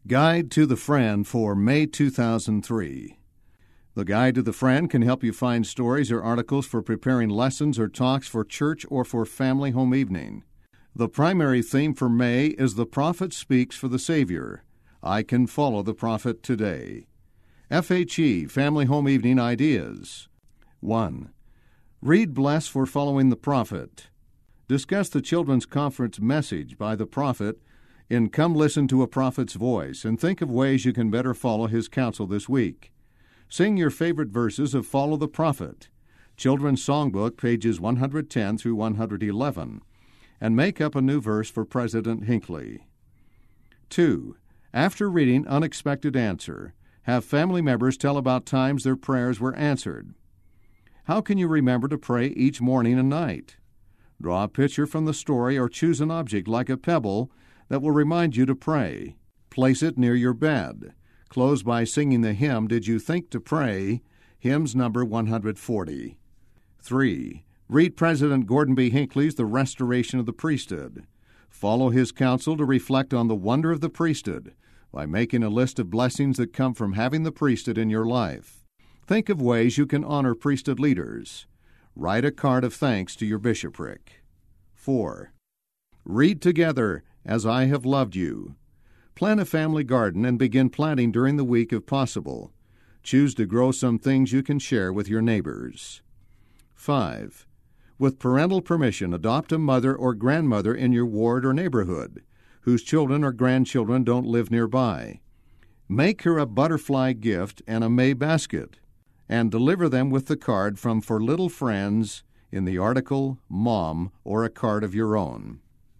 Guide to the Friend for May 2003. The Guide to the Friend can help you find stories or articles for preparing lessons or talks for church or for family home evening. The primary theme for May is The Prophet Speaks for the Savior. I can follow the prophet today. FHE, Family Home Evening Ideas. 1. Read Bless for Following the Prophet. Discuss the Children's Conference message by the prophet in Come Listen to a Prophet's Voice, and think of ways you can better follow his counsel this week. Sing your favorite verses of Follow the Prophet, Children's Songbook, pages 110 through 111, and make up a new verse for President Hinckley. 2. After reading Unexpected Answer, have family members tell about times their prayers were answered. How can you remember to pray each morning and night? Draw a picture from the story or choose an object like a pebble that will remind you to pray. Place it near your bed. Close by singing the hymn, Did You Think to Pray? Hymns number 140. 3. Read President Gordon B. Hinckley's The Restoration of the Priesthood. Follow his counsel to reflect on the wonder of the priesthood by making a list of blessings that come from having the priesthood in your life. Think of ways you can honor priesthood leaders. Write a card of thanks to your bishopric. 4. Read together As I Have Loved You. Plant a family garden and begin planting during the week if possible. Choose to grow some things you can share with your neighbors. 5. With parental permission, adopt a mother or grandmother in your ward or neighborhood whose children or grandchildren don't live nearby. Make her a butterfly gift and a May basket, and deliver them with the card from For Little Friends in the article Mom or a card of your own.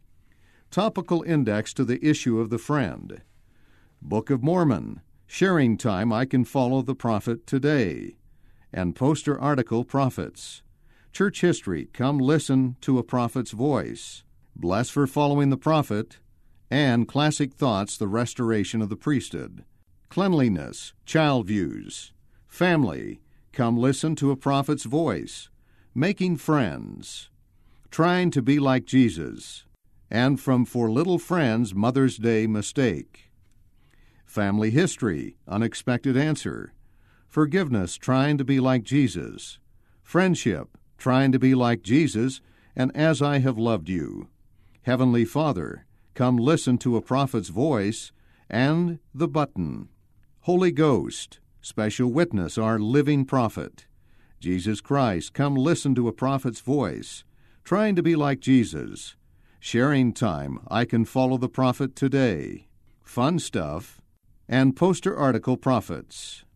Topical index to the issue of the friend. Book of Mormon, Sharing Time, I Can Follow the Prophet Today, and poster article Prophets. Church history, Come Listen to a Prophet's Voice, Bless for Following the Prophet, and Classic Thoughts, The Restoration of the Priesthood. Cleanliness, Child Views. Family, Come Listen to a Prophet's Voice, Making Friends, Trying to Be Like Jesus, and from For Little Friends, Mother's Day Mistake. Family history, Unexpected Answer. Forgiveness, Trying to Be Like Jesus. Friendship, Trying to Be Like Jesus, and As I Have Loved You. Heavenly Father, Come Listen to a Prophet's Voice, and The Button. Holy Ghost, Special Witness, Our Living Prophet. Jesus Christ, Come Listen to a Prophet's Voice, Trying to Be Like Jesus. Sharing Time, I Can Follow the Prophet Today. Fun Stuff, and poster article Prophets.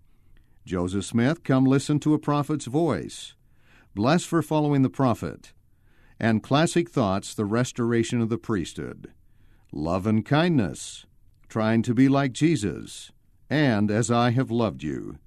Joseph Smith, Come Listen to a Prophet's Voice, Bless for Following the Prophet, and Classic Thoughts, The Restoration of the Priesthood. Love and Kindness, Trying to Be Like Jesus, and As I Have Loved You.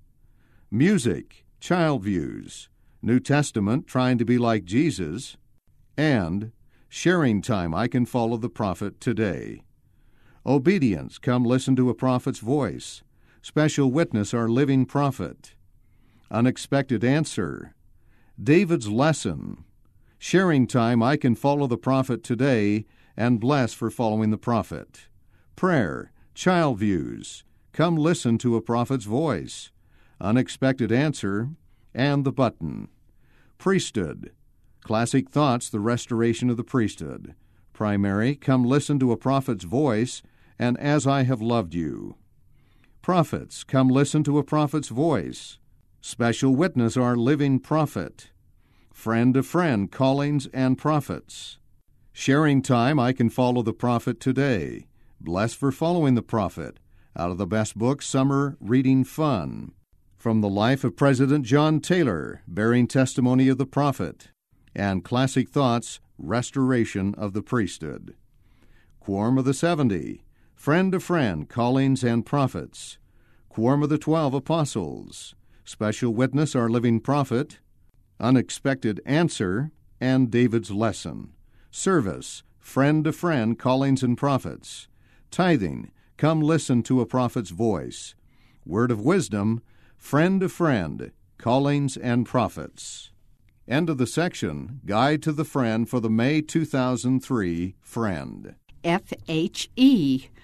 Music, Child Views, New Testament, Trying to Be Like Jesus, and Sharing Time, I Can Follow the Prophet Today. Obedience, Come Listen to a Prophet's Voice, Special Witness, Our Living Prophet. Unexpected Answer, David's Lesson, Sharing Time, I Can Follow the Prophet Today, and Bless for Following the Prophet. Prayer, Child Views, Come Listen to a Prophet's Voice, Unexpected Answer, and The Button. Priesthood, Classic Thoughts, The Restoration of the Priesthood. Primary, Come Listen to a Prophet's Voice, and As I Have Loved You. Prophets, Come Listen to a Prophet's Voice. Special Witness, Our Living Prophet. Friend to Friend, Callings and Prophets. Sharing Time, I Can Follow the Prophet Today. Bless for Following the Prophet, out of the Best Book Summer Reading Fun. From the Life of President John Taylor, Bearing Testimony of the Prophet, and Classic Thoughts, Restoration of the Priesthood. Quorum of the 70, Friend to Friend, Callings and Prophets. Quorum of the 12 Apostles, Special Witness, Our Living Prophet, Unexpected Answer, and David's Lesson. Service, Friend to Friend, Callings and Prophets. Tithing, Come Listen to a Prophet's Voice. Word of Wisdom, Friend to Friend, Callings and Prophets. End of the section, Guide to the Friend for the May 2003 Friend. FHE,